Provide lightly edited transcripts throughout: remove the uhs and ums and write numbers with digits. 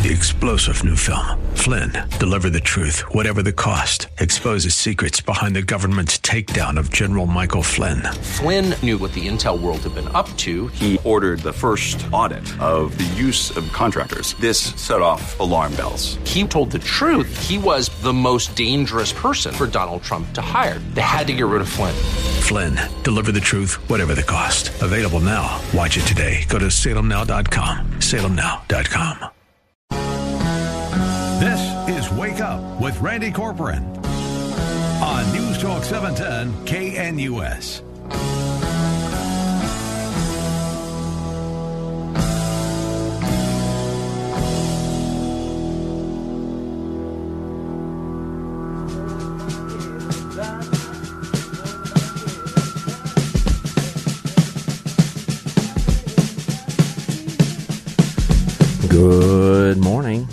The explosive new film, Flynn, Deliver the Truth, Whatever the Cost, exposes secrets behind the government's takedown of General Michael Flynn. Flynn knew what the intel world had been up to. He ordered the first audit of the use of contractors. This set off alarm bells. He told the truth. He was the most dangerous person for Donald Trump to hire. They had to get rid of Flynn. Flynn, Deliver the Truth, Whatever the Cost. Available now. Watch it today. Go to salemnow.com. salemnow.com. This is Wake Up with Randy Corcoran on News Talk 710 KNUS. Good morning.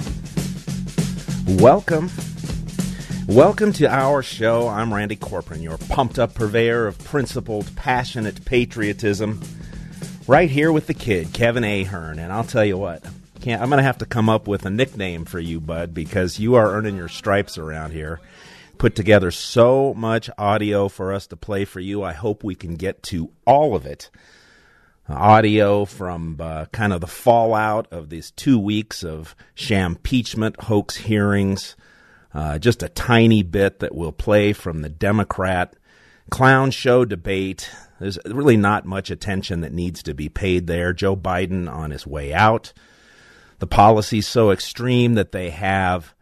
Welcome to our show. I'm Randy Corcoran, your pumped-up purveyor of principled, passionate patriotism, right here with the kid, Kevin Ahern. And I'll tell you what, I'm going to have to come up with a nickname for you, bud, because you are earning your stripes around here. Put together so much audio for us to play for you. I hope we can get to all of it. Audio from kind of the fallout of these 2 weeks of shampeachment hoax hearings. Just a tiny bit that we'll play from the Democrat clown show debate. There's really not much attention that needs to be paid there. Joe Biden on his way out. The policy's so extreme that they have,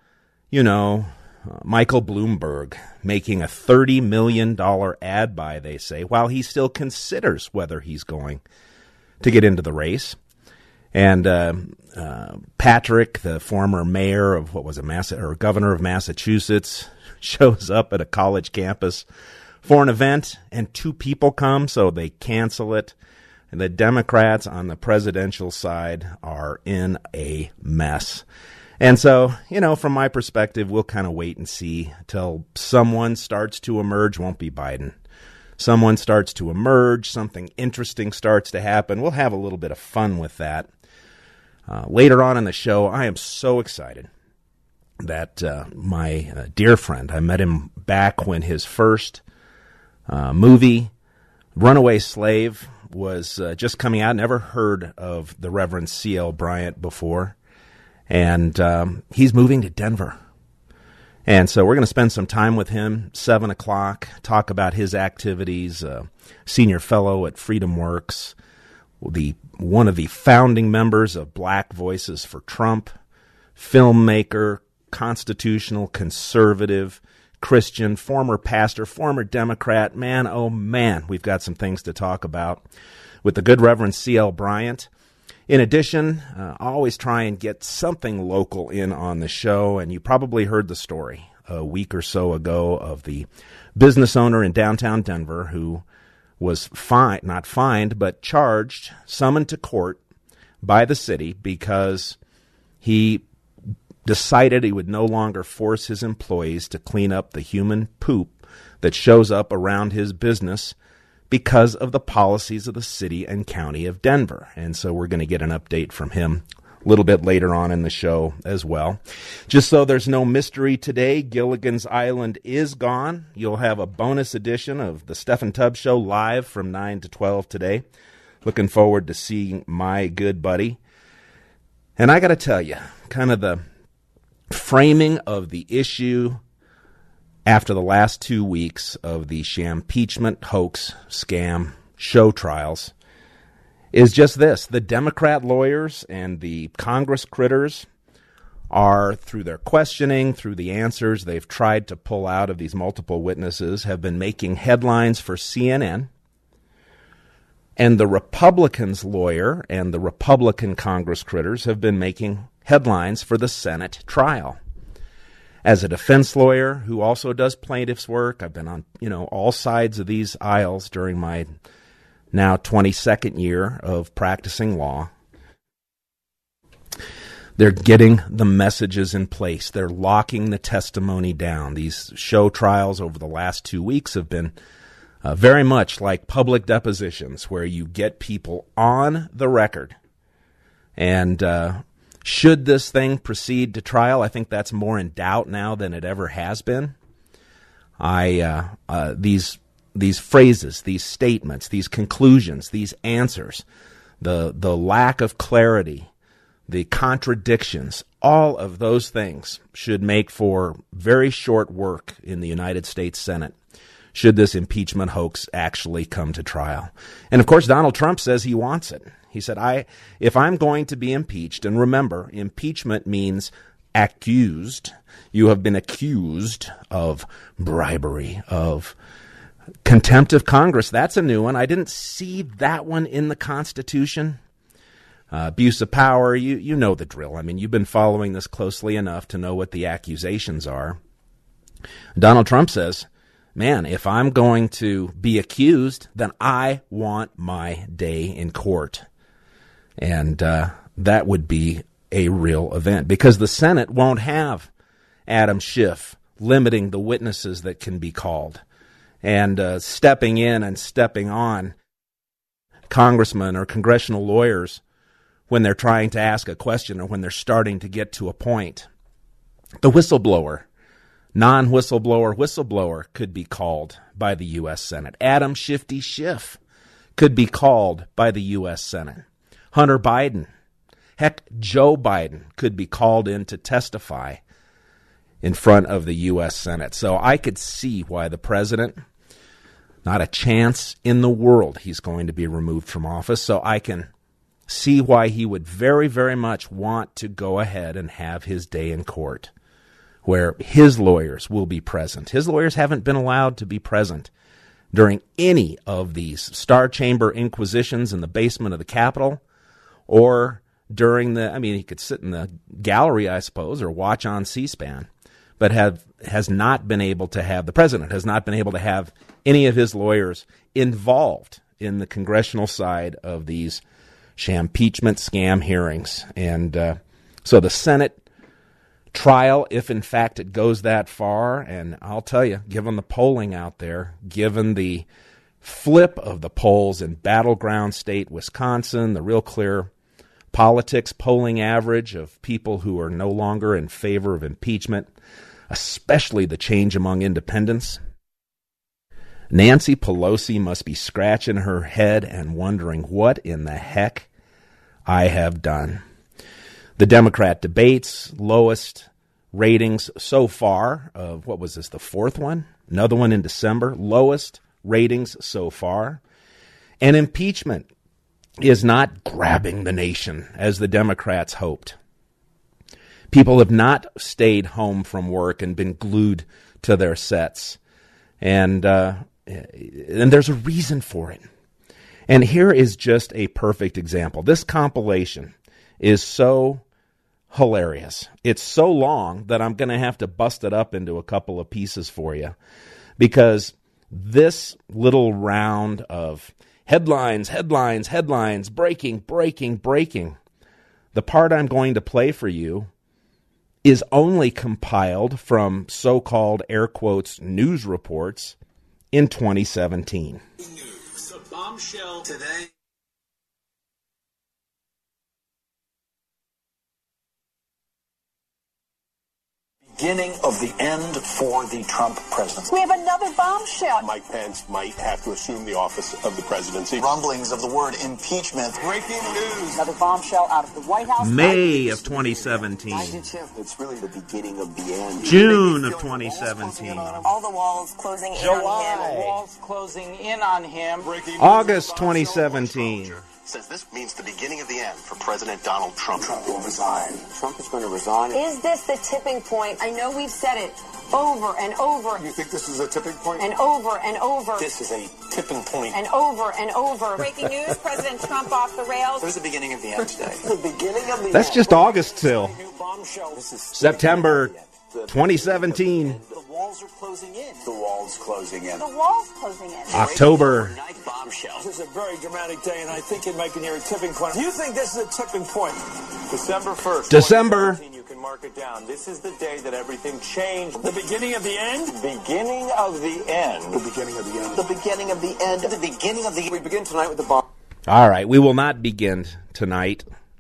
Michael Bloomberg making a $30 million ad buy, they say, while he still considers whether he's going to get into the race. And Patrick, the former mayor of governor of Massachusetts, shows up at a college campus for an event, and 2 people come, so they cancel it. And the Democrats on the presidential side are in a mess. And so, from my perspective, we'll kind of wait and see till someone starts to emerge. Won't be Biden. Someone starts to emerge, something interesting starts to happen. We'll have a little bit of fun with that. Later on in the show, I am so excited that my dear friend, I met him back when his first movie, Runaway Slave, was just coming out. Never heard of the Reverend C.L. Bryant before. And he's moving to Denver. And so we're going to spend some time with him, 7 o'clock, talk about his activities, senior fellow at Freedom Works, one of the founding members of Black Voices for Trump, filmmaker, constitutional conservative, Christian, former pastor, former Democrat. Man, oh man, we've got some things to talk about with the good Reverend C.L. Bryant. In addition, I always try and get something local in on the show, and you probably heard the story a week or so ago of the business owner in downtown Denver who was not fined, but charged, summoned to court by the city because he decided he would no longer force his employees to clean up the human poop that shows up around his business because of the policies of the city and county of Denver. And so we're going to get an update from him a little bit later on in the show as well. Just so there's no mystery today, Gilligan's Island is gone. You'll have a bonus edition of the Stephen Tubbs Show live from 9 to 12 today. Looking forward to seeing my good buddy. And I got to tell you, kind of the framing of the issue after the last 2 weeks of the shampeachment hoax scam show trials is just this. The Democrat lawyers and the Congress critters are, through their questioning, through the answers they've tried to pull out of these multiple witnesses, have been making headlines for CNN. And the Republicans' lawyer and the Republican Congress critters have been making headlines for the Senate trial. As a defense lawyer who also does plaintiff's work, I've been on, all sides of these aisles during my now 22nd year of practicing law. They're getting the messages in place. They're locking the testimony down. These show trials over the last 2 weeks have been very much like public depositions where you get people on the record and Should this thing proceed to trial? I think that's more in doubt now than it ever has been. These phrases, these statements, these conclusions, these answers, the lack of clarity, the contradictions, all of those things should make for very short work in the United States Senate should this impeachment hoax actually come to trial. And of course, Donald Trump says he wants it. He said, if I'm going to be impeached, and remember, impeachment means accused. You have been accused of bribery, of contempt of Congress. That's a new one. I didn't see that one in the Constitution. Abuse of power, you know the drill. I mean, you've been following this closely enough to know what the accusations are. Donald Trump says, man, if I'm going to be accused, then I want my day in court. And that would be a real event, because the Senate won't have Adam Schiff limiting the witnesses that can be called and stepping in and stepping on congressmen or congressional lawyers when they're trying to ask a question or when they're starting to get to a point. The whistleblower, whistleblower could be called by the U.S. Senate. Adam Shifty Schiff could be called by the U.S. Senate. Hunter Biden, heck, Joe Biden could be called in to testify in front of the U.S. Senate. So I could see why the president, not a chance in the world he's going to be removed from office. So I can see why he would very, very much want to go ahead and have his day in court, where his lawyers will be present. His lawyers haven't been allowed to be present during any of these Star Chamber inquisitions in the basement of the Capitol, or during he could sit in the gallery, I suppose, or watch on C-SPAN, but has not been able to have, the president has not been able to have any of his lawyers involved in the congressional side of these impeachment scam hearings. And so the Senate trial, if in fact it goes that far, and I'll tell you, given the polling out there, given the flip of the polls in battleground state Wisconsin, the real clear politics polling average of people who are no longer in favor of impeachment, especially the change among independents, Nancy Pelosi must be scratching her head and wondering what in the heck I have done. The Democrat debates, lowest ratings so far of, what was this, the fourth one? Another one in December, lowest ratings so far. And impeachment is not grabbing the nation as the Democrats hoped. People have not stayed home from work and been glued to their sets. And there's a reason for it. And here is just a perfect example. This compilation is so hilarious. It's so long that I'm going to have to bust it up into a couple of pieces for you, because this little round of headlines, breaking, the part I'm going to play for you is only compiled from so-called, air quotes, news reports in 2017. News, a bombshell today. Beginning of the end for the Trump presidency. We have another bombshell. Mike Pence might have to assume the office of the presidency. Rumblings of the word impeachment. Breaking news. Another bombshell out of the White House. May of 2017. It's really the beginning of the end. June of 2017. All the walls closing in on him. Walls closing in on him. August 2017. Says this means the beginning of the end for President Donald Trump. Trump will resign. Trump is going to resign. Is this the tipping point? I know we've said it over and over. You think this is a tipping point? And over and over. This is a tipping point. And over and over. Breaking news, President Trump off the rails. It was the beginning of the end today. The beginning of the That's end. just August till New bombshell. This is September 2017. The walls are closing in. The walls closing in. The walls closing in. October. Night bombshell. This is a very dramatic day, and I think it might be near a tipping point. You think this is a tipping point? December 1st. December. You can mark it down. This is the day that everything changed. The beginning of the end? Beginning of the end. The beginning of the end. The beginning of the end. The beginning of the... We begin tonight with the bomb. All right, we will not begin tonight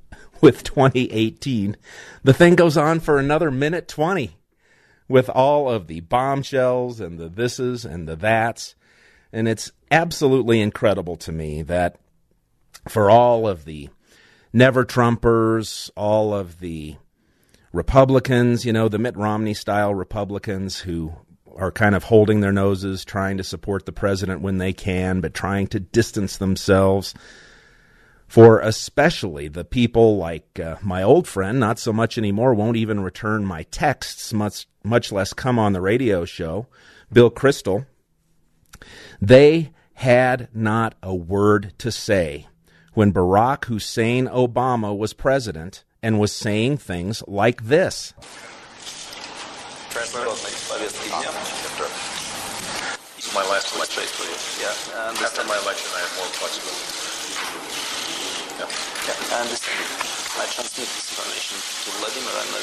with 2018. The thing goes on for another minute 20 with all of the bombshells and the thises and the that's. And it's absolutely incredible to me that for all of the never-Trumpers, all of the Republicans, the Mitt Romney-style Republicans who are kind of holding their noses, trying to support the president when they can, but trying to distance themselves, for especially the people like my old friend, not so much anymore, won't even return my texts, much less come on the radio show, Bill Kristol. They had not a word to say when Barack Hussein Obama was president and was saying things like this. This is my last election, basically. Yeah. And after my election, I have more flexibility. Yeah. I understand. I transmit this information to Vladimir and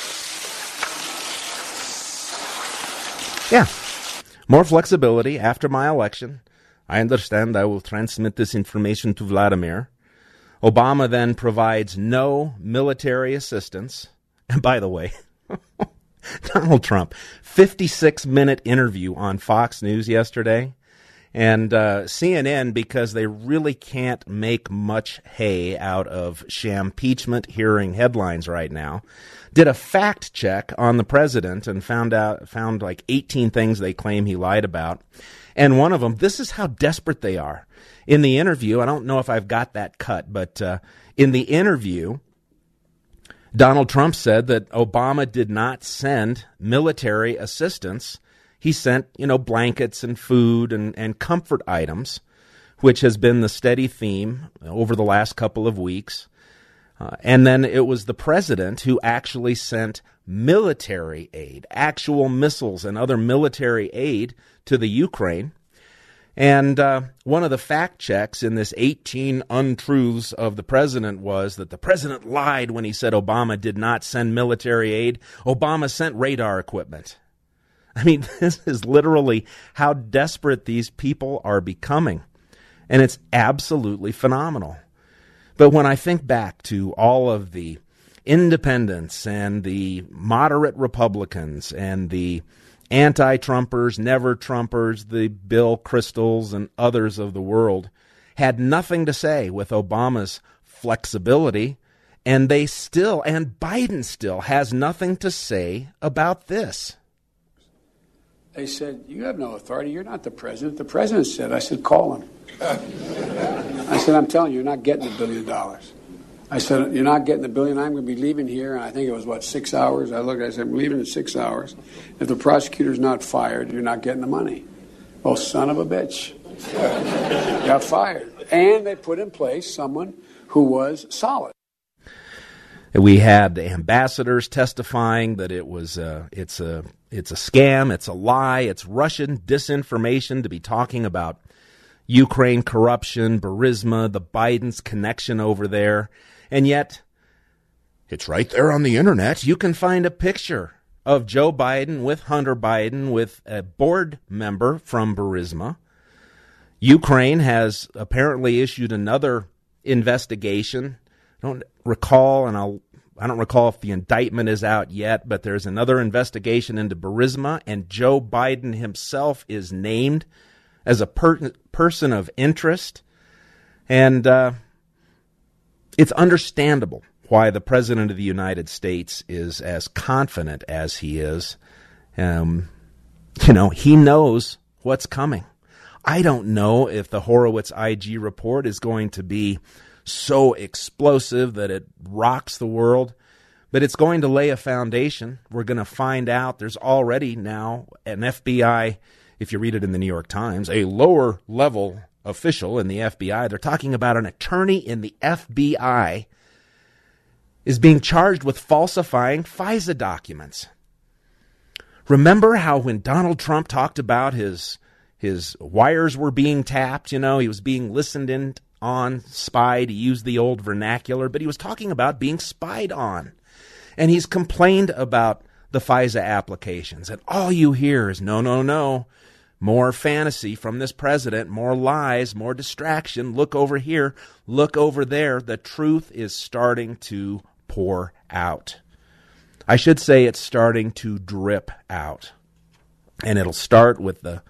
understand. Yeah. More flexibility after my election. I understand. I will transmit this information to Vladimir. Obama then provides no military assistance. And by the way, Donald Trump, 56-minute interview on Fox News yesterday. And CNN, because they really can't make much hay out of shampeachment hearing headlines right now, did a fact check on the president and found like 18 things they claim he lied about. And one of them, this is how desperate they are. In the interview, I don't know if I've got that cut, but in the interview, Donald Trump said that Obama did not send military assistance. He sent, blankets and food and comfort items, which has been the steady theme over the last couple of weeks. And then it was the president who actually sent military aid, actual missiles and other military aid to the Ukraine. And one of the fact checks in this 18 untruths of the president was that the president lied when he said Obama did not send military aid. Obama sent radar equipment. I mean, this is literally how desperate these people are becoming. And it's absolutely phenomenal. But when I think back to all of the independents and the moderate Republicans and the anti-Trumpers, never-Trumpers, the Bill Kristols and others of the world had nothing to say with Obama's flexibility, and Biden still has nothing to say about this. They said, you have no authority. You're not the president. The president said, I said, call him. I said, I'm telling you, you're not getting $1 billion. I said, you're not getting $1 billion. I'm going to be leaving here. And I think it was, 6 hours? I looked, I said, I'm leaving in 6 hours. If the prosecutor's not fired, you're not getting the money. Oh, son of a bitch. Got fired. And they put in place someone who was solid. We had ambassadors testifying that it was it's a scam, it's a lie, it's Russian disinformation to be talking about Ukraine corruption, Burisma, the Biden's connection over there. And yet, it's right there on the internet. You can find a picture of Joe Biden with Hunter Biden with a board member from Burisma. Ukraine has apparently issued another investigation. I don't recall if the indictment is out yet, but there's another investigation into Burisma, and Joe Biden himself is named as a person of interest. And it's understandable why the President of the United States is as confident as he is. He knows what's coming. I don't know if the Horowitz IG report is going to be so explosive that it rocks the world, but it's going to lay a foundation. We're going to find out there's already now an FBI, if you read it in the New York Times, a lower level official in the FBI. They're talking about an attorney in the FBI is being charged with falsifying FISA documents. Remember how when Donald Trump talked about his wires were being tapped, he was being listened in on, spied, he used the old vernacular, but he was talking about being spied on. And he's complained about the FISA applications. And all you hear is, no. more fantasy from this president, more lies, more distraction. Look over here, look over there. The truth is starting to pour out. I should say it's starting to drip out. And it'll start with the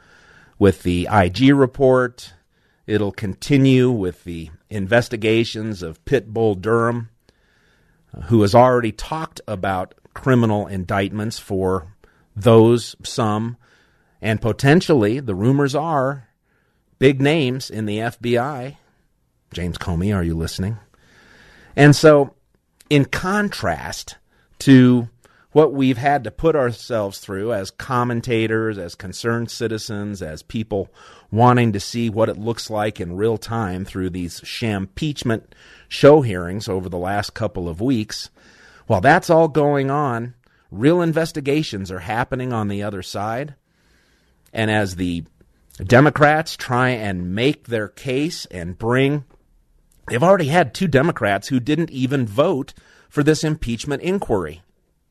IG report. It'll continue with the investigations of Pitbull Durham, who has already talked about criminal indictments for those, some, and potentially, the rumors are, big names in the FBI. James Comey, are you listening? And so, in contrast to what we've had to put ourselves through as commentators, as concerned citizens, as people wanting to see what it looks like in real time through these shampeachment show hearings over the last couple of weeks, while that's all going on, real investigations are happening on the other side. And as the Democrats try and make their case and they've already had 2 Democrats who didn't even vote for this impeachment inquiry.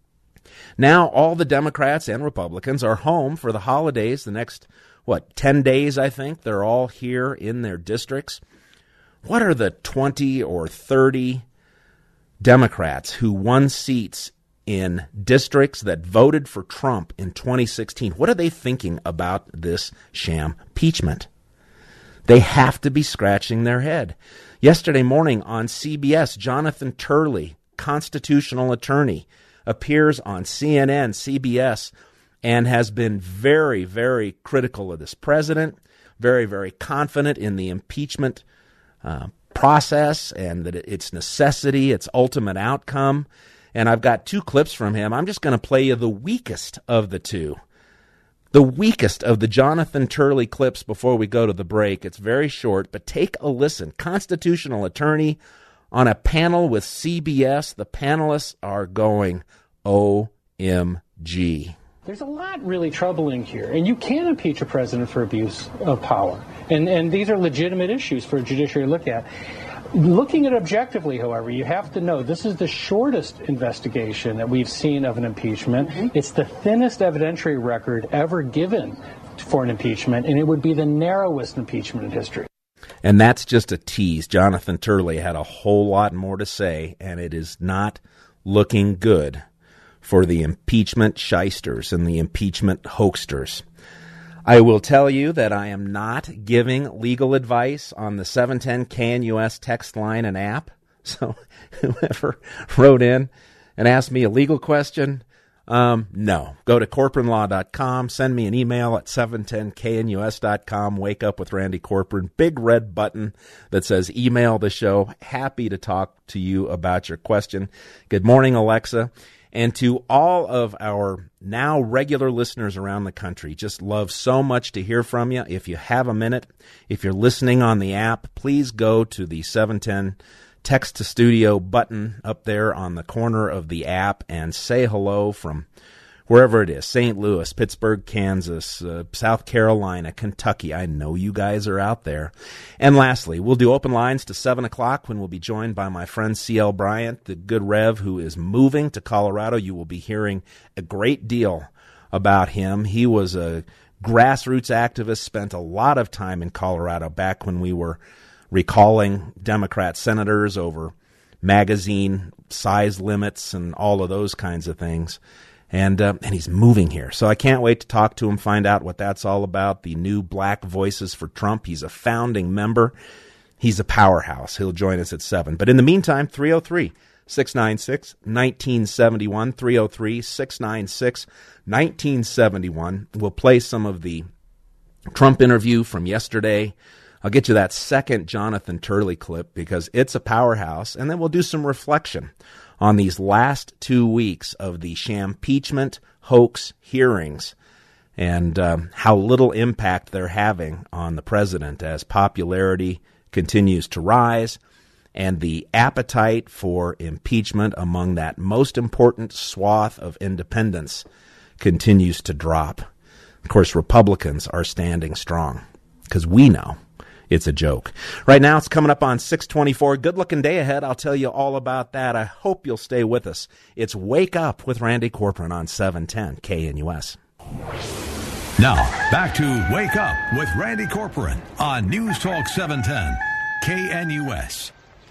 Now all the Democrats and Republicans are home for the holidays, the next, 10 days, I think. They're all here in their districts. What are the 20 or 30 Democrats who won seats in districts that voted for Trump in 2016? What are they thinking about this sham-peachment? They have to be scratching their head. Yesterday morning on CBS, Jonathan Turley, constitutional attorney, appears on CNN, CBS, and has been very, very critical of this president, very, very confident in the impeachment process and that its necessity, its ultimate outcome. And I've got 2 clips from him. I'm just going to play you the weakest of the 2. The weakest of the Jonathan Turley clips before we go to the break. It's very short, but take a listen. Constitutional attorney on a panel with CBS. The panelists are going, OMG. There's a lot really troubling here, and you can impeach a president for abuse of power. And these are legitimate issues for a judiciary to look at. Looking at it objectively, however, you have to know this is the shortest investigation that we've seen of an impeachment. Mm-hmm. It's the thinnest evidentiary record ever given for an impeachment, and it would be the narrowest impeachment in history. And that's just a tease. Jonathan Turley had a whole lot more to say, and it is not looking good for the impeachment shysters and the impeachment hoaxsters. I will tell you that I am not giving legal advice on the 710 KNUS text line and app. So whoever wrote in and asked me a legal question, no. Go to CorporanLaw.com, send me an email at 710knus.com, Wake Up with Randy Corporan, big red button that says email the show. Happy to talk to you about your question. Good morning, Alexa. And to all of our now regular listeners around the country, just love so much to hear from you. If you have a minute, if you're listening on the app, please go to the 710 Text to Studio button up there on the corner of the app and say hello from wherever it is, St. Louis, Pittsburgh, Kansas, South Carolina, Kentucky. I know you guys are out there. And lastly, we'll do open lines to 7 o'clock when we'll be joined by my friend C.L. Bryant, the good Rev, who is moving to Colorado. You will be hearing a great deal about him. He was a grassroots activist, spent a lot of time in Colorado back when we were recalling Democrat senators over magazine size limits and all of those kinds of things. And he's moving here. So I can't wait to talk to him, find out what that's all about, the new Black Voices for Trump. He's a founding member. He's a powerhouse. He'll join us at 7. But in the meantime, 303-696-1971, 303-696-1971. We'll play some of the Trump interview from yesterday. I'll get you that second Jonathan Turley clip because it's a powerhouse. And then we'll do some reflection on these last 2 weeks of the shampeachment hoax hearings and how little impact they're having on the president as popularity continues to rise and the appetite for impeachment among that most important swath of independents continues to drop. Of course, Republicans are standing strong because we know it's a joke. Right now, it's coming up on 6:24. Good-looking day ahead. I'll tell you all about that. I hope you'll stay with us. It's Wake Up with Randy Corporan on 710 KNUS. Now, back to Wake Up with Randy Corcoran on News Talk 710, KNUS.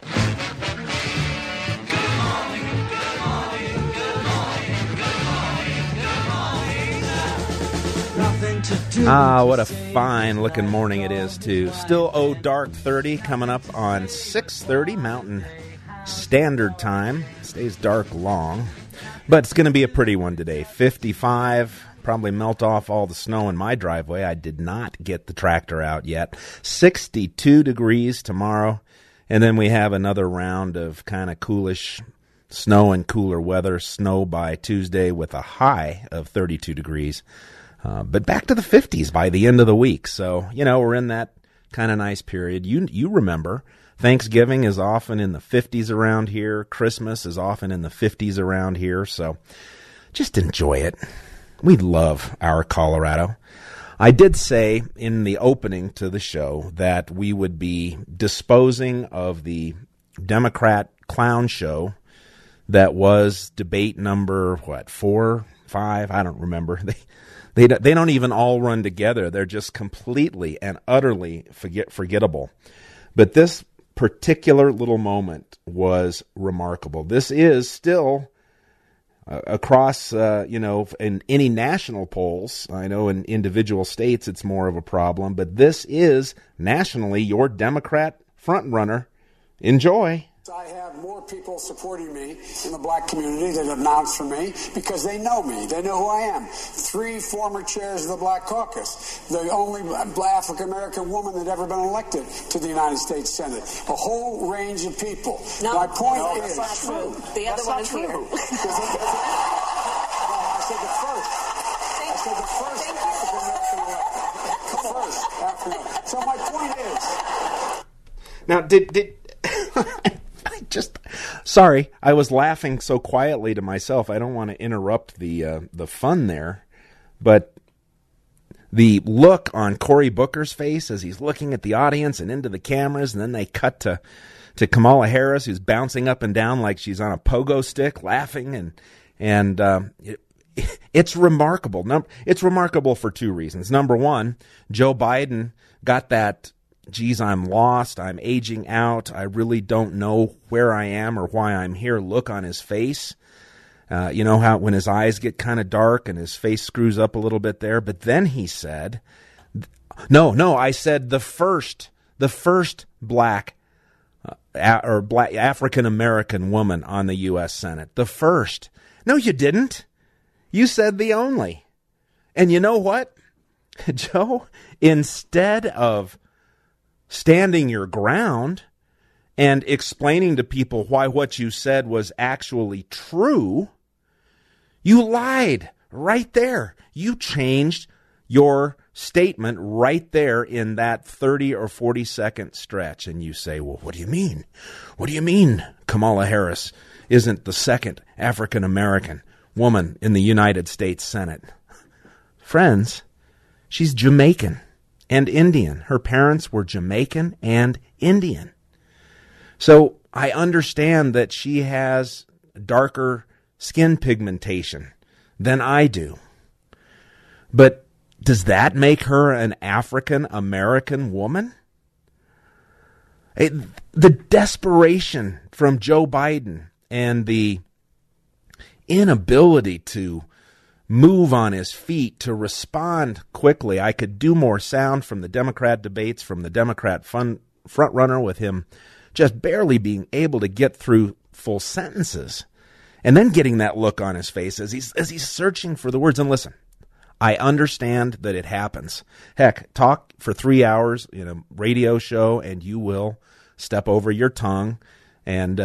What a fine-looking morning it is, too. Still dark 30 coming up on 6:30 Mountain Standard Time. Stays dark long, but it's going to be a pretty one today. 55. Probably melt off all the snow in my driveway. I did not get the tractor out yet. 62 degrees tomorrow, and then we have another round of kind of coolish snow and cooler weather. Snow by Tuesday with a high of 32 degrees. But back to the 50s by the end of the week. So, we're in that kind of nice period. You remember, Thanksgiving is often in the 50s around here. Christmas is often in the 50s around here. So just enjoy it. We love our Colorado. I did say in the opening to the show that we would be disposing of the Democrat clown show that was debate number, 4, 5? I don't remember. They don't even all run together. They're just completely and utterly forgettable. But this particular little moment was remarkable. This is still across, in any national polls. I know in individual states it's more of a problem, but this is nationally your Democrat frontrunner. Enjoy. I have more people supporting me in the black community that have announced for me because they know me. They know who I am. 3 former chairs of the Black Caucus. The only African-American woman that ever been elected to the United States Senate. A whole range of people. No, my point is... That's not true. The other one is here. I said the first. I said the first African-American elected. First African-American. So my point is... Now, did sorry, I was laughing so quietly to myself. I don't want to interrupt the fun there, but the look on Cory Booker's face as he's looking at the audience and into the cameras, and then they cut to Kamala Harris, who's bouncing up and down like she's on a pogo stick, laughing, and it's remarkable. It's remarkable for 2 reasons. Number one, Joe Biden got that, geez, I'm lost, I'm aging out, I really don't know where I am or why I'm here look on his face. You know how when his eyes get kind of dark and his face screws up a little bit there. But then he said, I said the first black African-American woman on the U.S. Senate. The first. No, you didn't. You said the only. And you know what, Joe? Instead of standing your ground and explaining to people why what you said was actually true, you lied right there. You changed your statement right there in that 30 or 40 second stretch. And you say, well, what do you mean? What do you mean Kamala Harris isn't the second African American woman in the United States Senate? Friends, she's Jamaican and Indian. Her parents were Jamaican and Indian. So I understand that she has darker skin pigmentation than I do. But does that make her an African American woman? The desperation from Joe Biden and the inability to move on his feet, to respond quickly. I could do more sound from the Democrat debates, from the Democrat front runner, with him just barely being able to get through full sentences, and then getting that look on his face as he's searching for the words. And listen, I understand that it happens. Heck, talk for 3 hours in a radio show, and you will step over your tongue and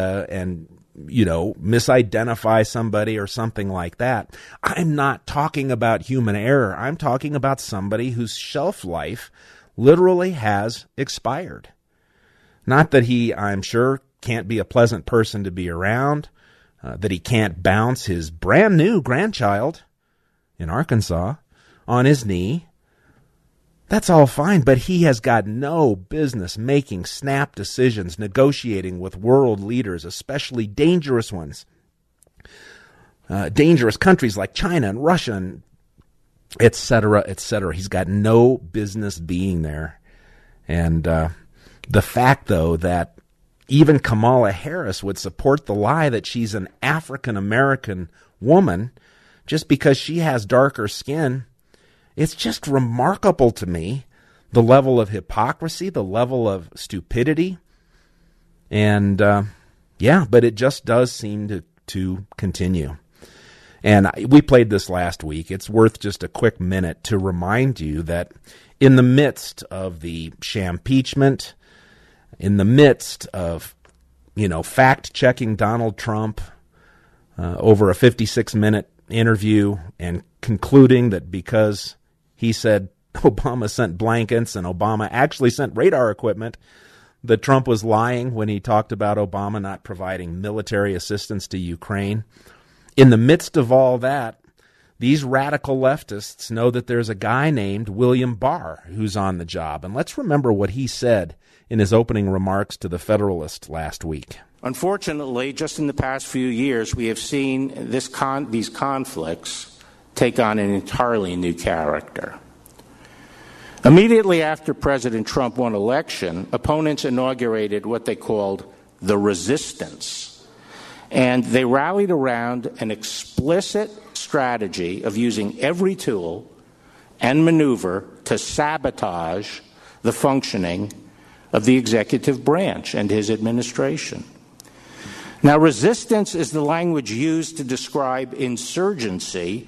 misidentify somebody or something like that. I'm not talking about human error. I'm talking about somebody whose shelf life literally has expired. Not that he, I'm sure, can't be a pleasant person to be around, that he can't bounce his brand new grandchild in Arkansas on his knee. That's all fine, but he has got no business making snap decisions, negotiating with world leaders, especially dangerous ones. Dangerous countries like China and Russia and et cetera, et cetera. He's got no business being there. And the fact, though, that even Kamala Harris would support the lie that she's an African-American woman just because she has darker skin, it's just remarkable to me, the level of hypocrisy, the level of stupidity. And, but it just does seem to continue. And we played this last week. It's worth just a quick minute to remind you that in the midst of the shampeachment, in the midst of, fact-checking Donald Trump over a 56-minute interview and concluding that because he said Obama sent blankets and Obama actually sent radar equipment, that Trump was lying when he talked about Obama not providing military assistance to Ukraine. In the midst of all that, these radical leftists know that there's a guy named William Barr who's on the job. And let's remember what he said in his opening remarks to the Federalist last week. Unfortunately, just in the past few years, we have seen these conflicts take on an entirely new character. Immediately after President Trump won election, opponents inaugurated what they called the resistance. And they rallied around an explicit strategy of using every tool and maneuver to sabotage the functioning of the executive branch and his administration. Now, resistance is the language used to describe insurgency.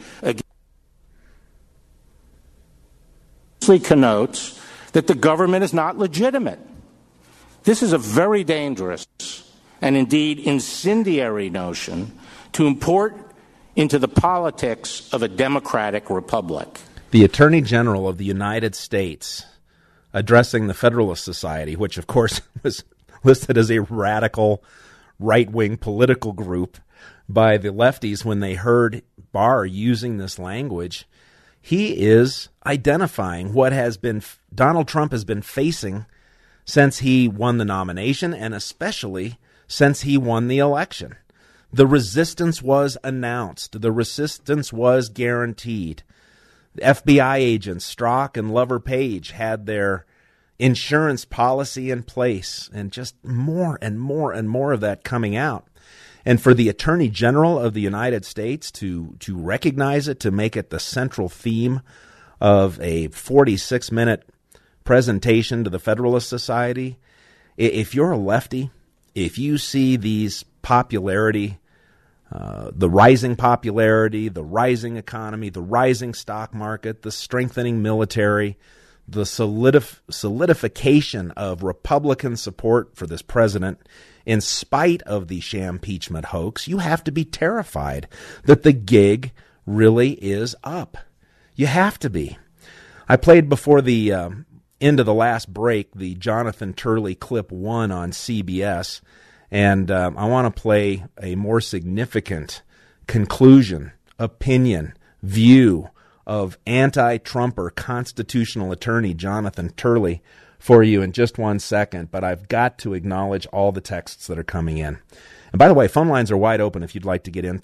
It connotes that the government is not legitimate. This is a very dangerous and indeed incendiary notion to import into the politics of a democratic republic. The Attorney General of the United States addressing the Federalist Society, which of course was listed as a radical right-wing political group by the lefties when they heard Barr using this language, he is identifying what Donald Trump has been facing since he won the nomination and especially since he won the election. The resistance was announced. The resistance was guaranteed. The FBI agents Strzok and Lover Page had their insurance policy in place, and just more and more and more of that coming out. And for the Attorney General of the United States to recognize it, to make it the central theme of a 46-minute presentation to the Federalist Society, if you're a lefty, if you see these popularity, the rising popularity, the rising economy, the rising stock market, the strengthening military, the solidification of Republican support for this president in spite of the shampeachment hoax, you have to be terrified that the gig really is up. You have to be. I played before the end of the last break the Jonathan Turley clip 1 on CBS, and I want to play a more significant conclusion, opinion, view of anti-Trumper constitutional attorney Jonathan Turley for you in just 1 second, but I've got to acknowledge all the texts that are coming in. And by the way, phone lines are wide open if you'd like to get in.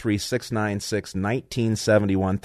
303-696-1971.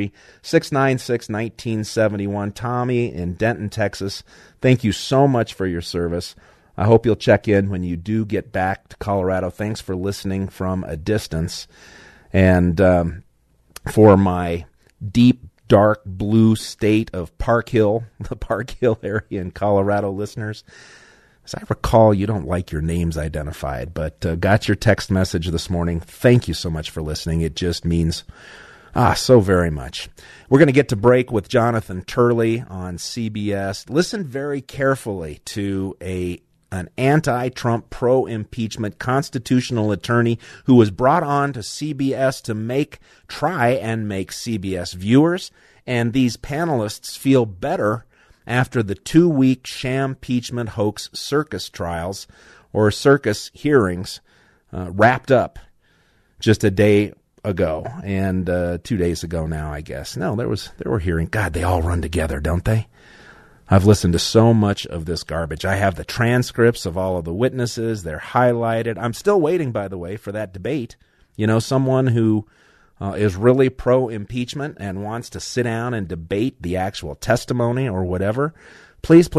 303-696-1971. Tommy in Denton, Texas, thank you so much for your service. I hope you'll check in when you do get back to Colorado. Thanks for listening from a distance. And for my deep, dark blue state of Park Hill, the Park Hill area in Colorado listeners, as I recall, you don't like your names identified, but got your text message this morning. Thank you so much for listening. It just means so very much. We're going to get to break with Jonathan Turley on CBS. Listen very carefully to an anti-Trump, pro-impeachment constitutional attorney who was brought on to CBS to try and make CBS viewers and these panelists feel better after the 2-week shampeachment hoax circus trials or circus hearings wrapped up just a day ago and 2 days ago now, I guess. No, there were hearings. God, they all run together, don't they? I've listened to so much of this garbage. I have the transcripts of all of the witnesses. They're highlighted. I'm still waiting, by the way, for that debate. Someone who is really pro-impeachment and wants to sit down and debate the actual testimony or whatever, please,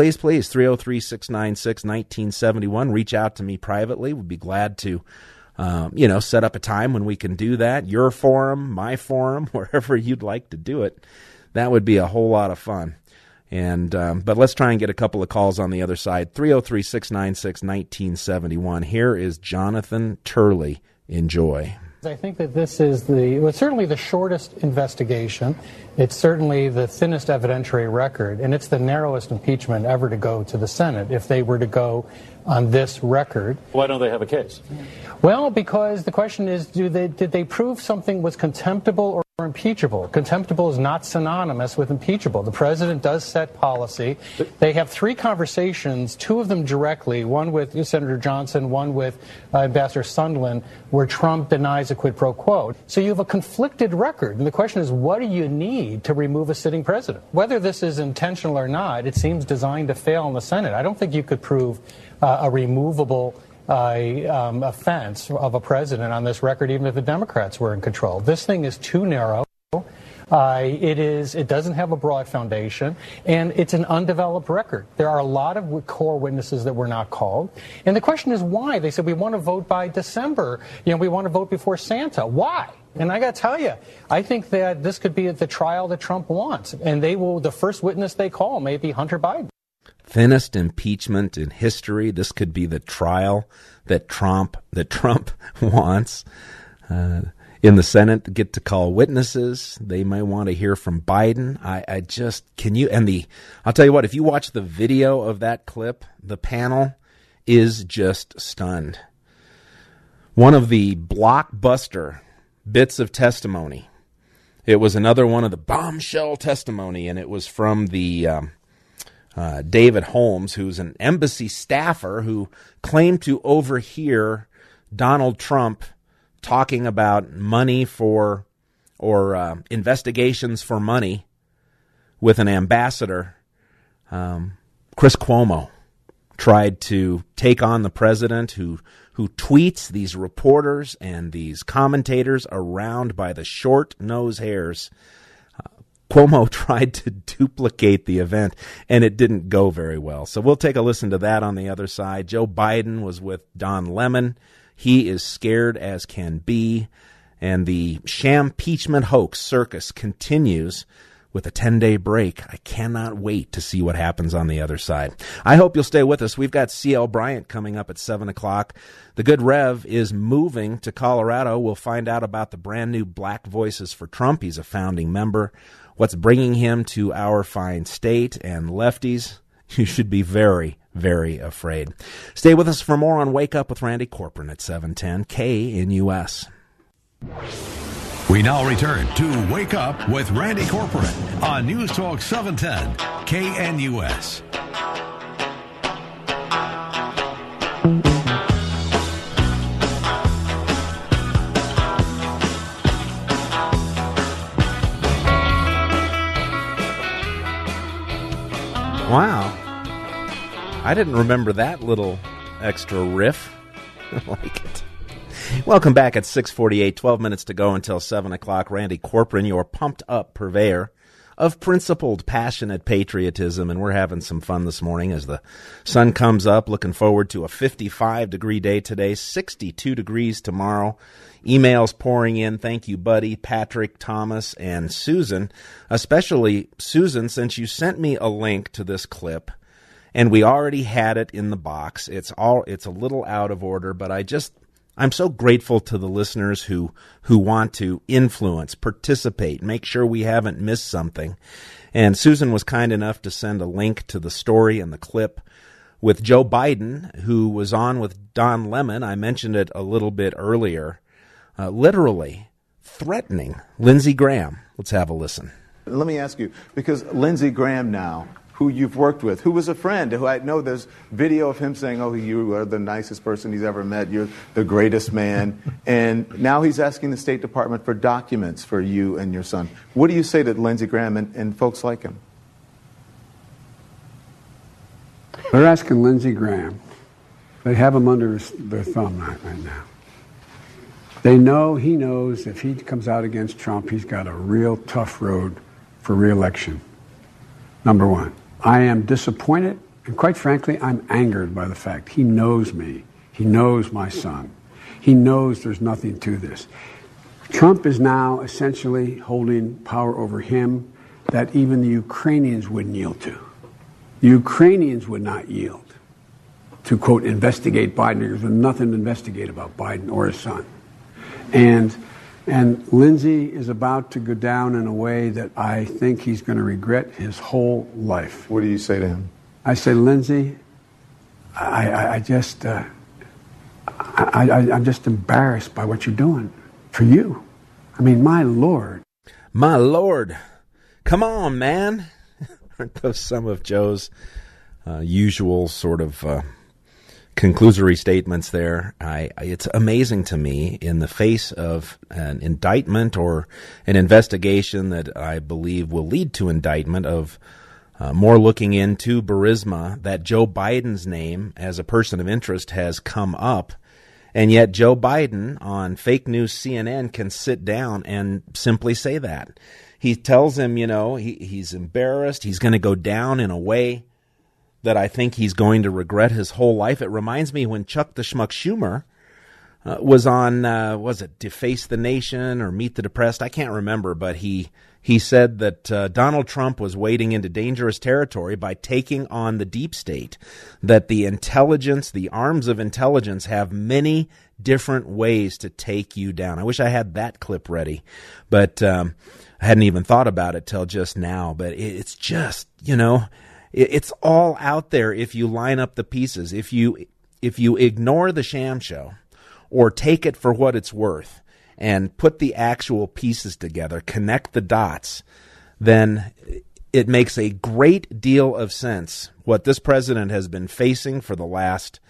303-696-1971. Reach out to me privately. We'd be glad to, set up a time when we can do that. Your forum, my forum, wherever you'd like to do it. That would be a whole lot of fun. And but let's try and get a couple of calls on the other side. 303-696-1971. Here is Jonathan Turley. Enjoy. I think that this is certainly the shortest investigation. It's certainly the thinnest evidentiary record, and it's the narrowest impeachment ever to go to the Senate if they were to go on this record. Why don't they have a case? Well, because the question is, did they prove something was contemptible or impeachable? Contemptible is not synonymous with impeachable. The president does set policy. They have 3 conversations, 2 of them directly, one with Senator Johnson, one with Ambassador Sondland, where Trump denies a quid pro quo. So you have a conflicted record. And the question is, what do you need to remove a sitting president? Whether this is intentional or not, it seems designed to fail in the Senate. I don't think you could prove a removable offense of a president on this record, even if the Democrats were in control. This thing is too narrow. It doesn't have a broad foundation, and it's an undeveloped record. There are a lot of core witnesses that were not called, and the question is why. They said we want to vote by December. We want to vote before Santa. Why? And I got to tell you, I think that this could be the trial that Trump wants, and the first witness they call may be Hunter Biden. Thinnest impeachment in history. This could be the trial that Trump wants. In the Senate, get to call witnesses. They might want to hear from Biden. I'll tell you what, if you watch the video of that clip, the panel is just stunned. One of the blockbuster bits of testimony. It was another one of the bombshell testimony, and it was from the David Holmes, who's an embassy staffer who claimed to overhear Donald Trump talking about money or investigations for money with an ambassador. Chris Cuomo tried to take on the president who tweets these reporters and these commentators around by the short nose hairs. Cuomo tried to duplicate the event, and it didn't go very well. So we'll take a listen to that on the other side. Joe Biden was with Don Lemon. He is scared as can be, and the sham-peachment hoax circus continues with a 10-day break. I cannot wait to see what happens on the other side. I hope you'll stay with us. We've got C.L. Bryant coming up at 7 o'clock. The good Rev is moving to Colorado. We'll find out about the brand new Black Voices for Trump. He's a founding member. What's bringing him to our fine state, and lefties, you should be very, very afraid. Stay with us for more on Wake Up with Randy Corcoran at 710 KNUS. We now return to Wake Up with Randy Corcoran on News Talk 710 KNUS. Wow. I didn't remember that little extra riff. I like it. Welcome back at 6:48, 12 minutes to go until 7 o'clock. Randy Corcoran, your pumped-up purveyor of principled, passionate patriotism, and we're having some fun this morning as the sun comes up. Looking forward to a 55-degree day today, 62 degrees tomorrow. Emails pouring in. Thank you, Buddy, Patrick, Thomas, and Susan. Especially Susan, since you sent me a link to this clip, and we already had it in the box. It's a little out of order, but I'm so grateful to the listeners who want to influence, participate, make sure we haven't missed something. And Susan was kind enough to send a link to the story and the clip with Joe Biden, who was on with Don Lemon. I mentioned it a little bit earlier. Literally threatening Lindsey Graham. Let's have a listen. Let me ask you, because Lindsey Graham now, who you've worked with, who was a friend, who I know there's video of him saying, oh, you are the nicest person he's ever met, you're the greatest man, and now he's asking the State Department for documents for you and your son. What do you say to Lindsey Graham and folks like him? They're asking Lindsey Graham. They have him under their thumb right now. He knows if he comes out against Trump, he's got a real tough road for re-election. Number one, I am disappointed, and quite frankly, I'm angered by the fact he knows me. He knows my son. He knows there's nothing to this. Trump is now essentially holding power over him that even the Ukrainians wouldn't yield to. The Ukrainians would not yield to, quote, investigate Biden. There's nothing to investigate about Biden or his son. And Lindsey is about to go down in a way that I think he's going to regret his whole life. What do you say to him? I say, Lindsey, I'm just embarrassed by what you're doing for you. I mean, my Lord. My Lord. Come on, man. Aren't those some of Joe's usual sort of conclusory statements there? It's amazing to me, in the face of an indictment or an investigation that I believe will lead to indictment of more looking into Burisma, that Joe Biden's name as a person of interest has come up. And yet Joe Biden on fake news CNN can sit down and simply say that. He tells him, he's embarrassed. He's going to go down in a way that I think he's going to regret his whole life. It reminds me when Chuck the Schmuck Schumer was on, was it Deface the Nation or Meet the Depressed? I can't remember, but he said that Donald Trump was wading into dangerous territory by taking on the deep state, that the intelligence, the arms of intelligence have many different ways to take you down. I wish I had that clip ready, but I hadn't even thought about it till just now. But it's just, it's all out there if you line up the pieces. If you ignore the sham show or take it for what it's worth and put the actual pieces together, connect the dots, then it makes a great deal of sense what this president has been facing for the last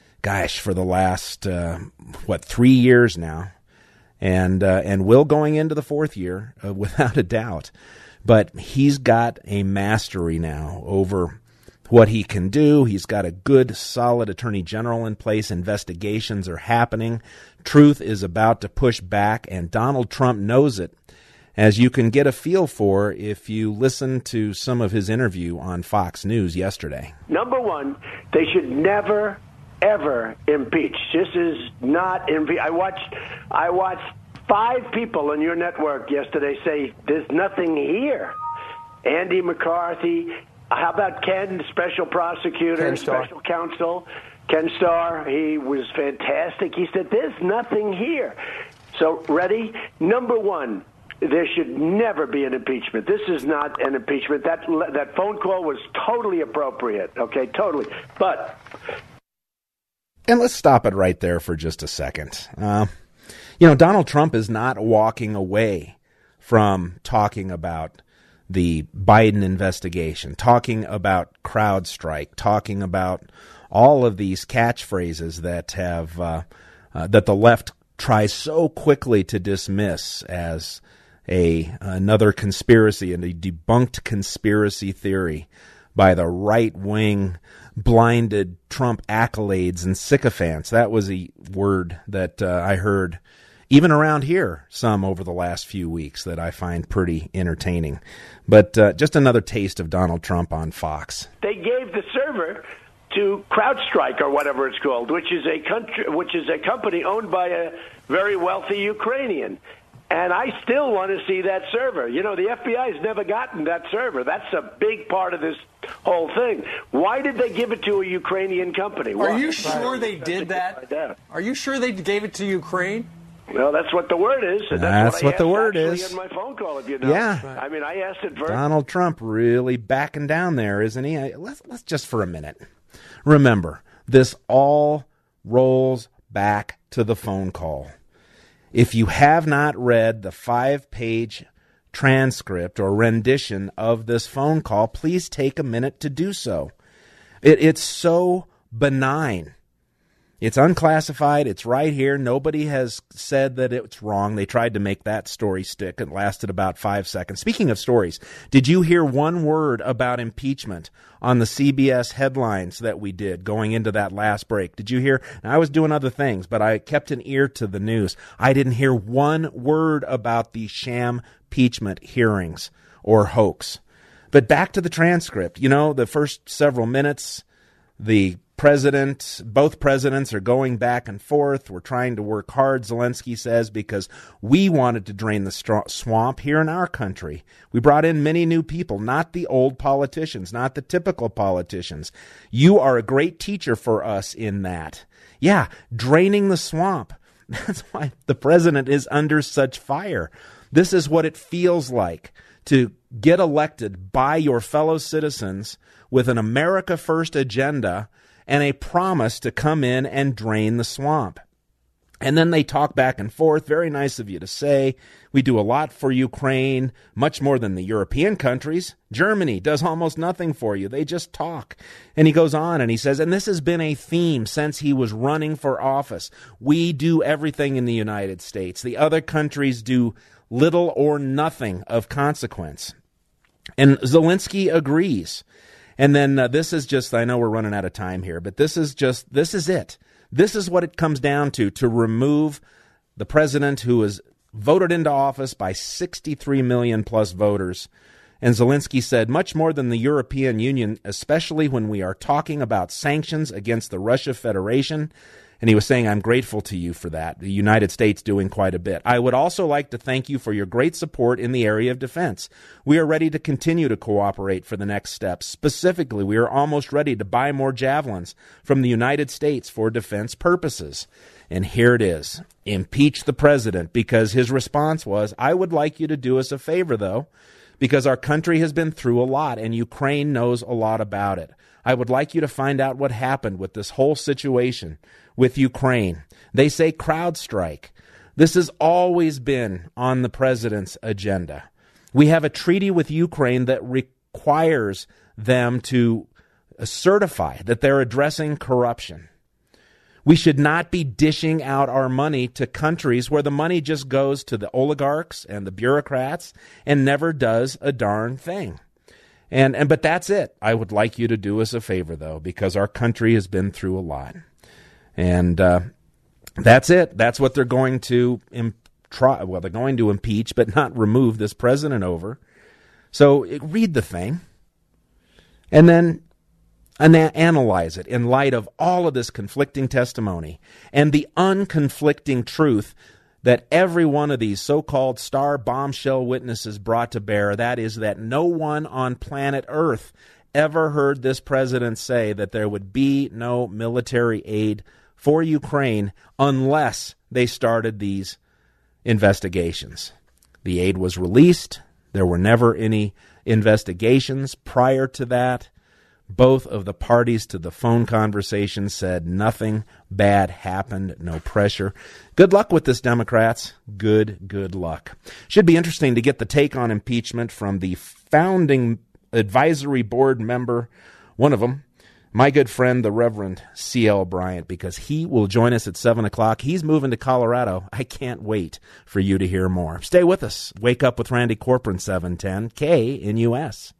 3 years now, and will going into the fourth year without a doubt. But he's got a mastery now over what he can do. He's got a good, solid attorney general in place. Investigations are happening. Truth is about to push back, and Donald Trump knows it, as you can get a feel for if you listen to some of his interview on Fox News yesterday. Number one, they should never, ever impeach. This is not impeach. I watched 5 people on your network yesterday say there's nothing here. Andy McCarthy. How about Ken, special prosecutor, special counsel? Ken Starr, he was fantastic. He said, there's nothing here. So, ready? Number one, there should never be an impeachment. This is not an impeachment. That phone call was totally appropriate, okay, totally. But... And let's stop it right there for just a second. Donald Trump is not walking away from talking about the Biden investigation, talking about CrowdStrike, talking about all of these catchphrases that have that the left tries so quickly to dismiss as another conspiracy and a debunked conspiracy theory by the right-wing blinded Trump accolades and sycophants. That was a word that I heard even around here some over the last few weeks that I find pretty entertaining. But just another taste of Donald Trump on Fox. They gave the server to CrowdStrike or whatever it's called, which is a company owned by a very wealthy Ukrainian. And I still want to see that server. The FBI has never gotten that server. That's a big part of this whole thing. Why did they give it to a Ukrainian company? Are you sure they did that? Are you sure they gave it to Ukraine? Well, that's what the word is. That's what the word is. In my phone call, if you know. Yeah. I mean, I asked it very... Donald Trump really backing down there, isn't he? Let's just for a minute. Remember, this all rolls back to the phone call. If you have not read the 5-page transcript or rendition of this phone call, please take a minute to do so. It's so benign. It's unclassified. It's right here. Nobody has said that it's wrong. They tried to make that story stick. It lasted about 5 seconds. Speaking of stories, did you hear one word about impeachment on the CBS headlines that we did going into that last break? Did you hear? Now, I was doing other things, but I kept an ear to the news. I didn't hear one word about the sham impeachment hearings or hoax. But back to the transcript. The first several minutes, both presidents are going back and forth. We're trying to work hard, Zelensky says, because we wanted to drain the swamp here in our country. We brought in many new people, not the old politicians, not the typical politicians. You are a great teacher for us in that. Yeah, draining the swamp. That's why the president is under such fire. This is what it feels like to get elected by your fellow citizens with an America First agenda and a promise to come in and drain the swamp. And then they talk back and forth. Very nice of you to say. We do a lot for Ukraine, much more than the European countries. Germany does almost nothing for you. They just talk. And he goes on and he says, and this has been a theme since he was running for office. We do everything in the United States. The other countries do little or nothing of consequence. And Zelensky agrees. And then this is just, I know we're running out of time here, but this is it. This is what it comes down to remove the president who was voted into office by 63 million plus voters. And Zelensky said, much more than the European Union, especially when we are talking about sanctions against the Russia Federation. And he was saying, I'm grateful to you for that. The United States doing quite a bit. I would also like to thank you for your great support in the area of defense. We are ready to continue to cooperate for the next steps. Specifically, we are almost ready to buy more javelins from the United States for defense purposes. And here it is. Impeach the president, because his response was, I would like you to do us a favor, though, because our country has been through a lot and Ukraine knows a lot about it. I would like you to find out what happened with this whole situation with Ukraine. They say CrowdStrike. This has always been on the president's agenda. We have a treaty with Ukraine that requires them to certify that they're addressing corruption. We should not be dishing out our money to countries where the money just goes to the oligarchs and the bureaucrats and never does a darn thing. But that's it. I would like you to do us a favor, though, because our country has been through a lot. And that's it. That's what they're going to try. Well, they're going to impeach, but not remove this president over. So read the thing and then analyze it in light of all of this conflicting testimony and the unconflicting truth that every one of these so-called star bombshell witnesses brought to bear. That is that no one on planet Earth ever heard this president say that there would be no military aid for Ukraine unless they started these investigations. The aid was released. There were never any investigations prior to that. Both of the parties to the phone conversation said nothing bad happened, no pressure. Good luck with this, Democrats. Good luck. Should be interesting to get the take on impeachment from the founding advisory board member, one of them, my good friend, the Reverend C.L. Bryant, because he will join us at 7 o'clock. He's moving to Colorado. I can't wait for you to hear more. Stay with us. Wake Up with Randy Corcoran, 710 KNUS.